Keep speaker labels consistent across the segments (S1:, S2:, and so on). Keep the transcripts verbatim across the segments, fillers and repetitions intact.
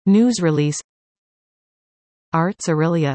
S1: News release. Arts Aurelia.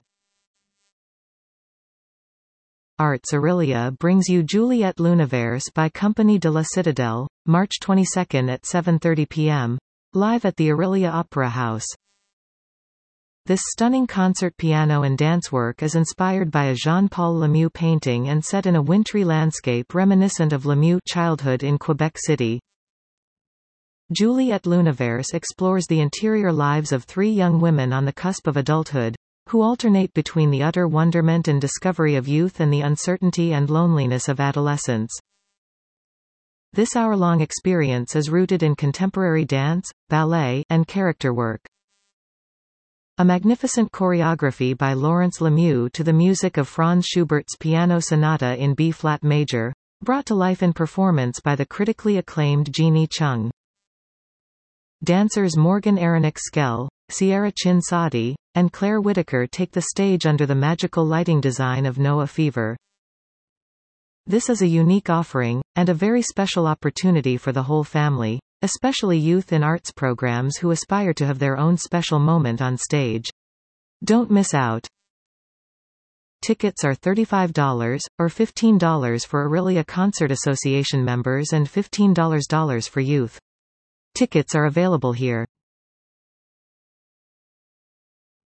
S1: Arts Aurelia brings you Juliette L'Univers by Compagnie de la Citadelle, March twenty-second at seven thirty p m, live at the Aurelia Opera House. This stunning concert piano and dance work is inspired by a Jean-Paul Lemieux painting and set in a wintry landscape reminiscent of Lemieux' childhood in Quebec City. Juliette L'Univers explores the interior lives of three young women on the cusp of adulthood, who alternate between the utter wonderment and discovery of youth and the uncertainty and loneliness of adolescence. This hour-long experience is rooted in contemporary dance, ballet, and character work. A magnificent choreography by Laurence Lemieux to the music of Franz Schubert's Piano Sonata in B-flat major, brought to life in performance by the critically acclaimed Jeannie Chung. Dancers Morgan Aronach-Skell, Sierra Chin Sadi, and Claire Whitaker take the stage under the magical lighting design of Noah Fever. This is a unique offering, and a very special opportunity for the whole family, especially youth in arts programs who aspire to have their own special moment on stage. Don't miss out. Tickets are thirty-five dollars, or fifteen dollars for Aurelia Concert Association members and fifteen dollars for youth. Tickets are available here.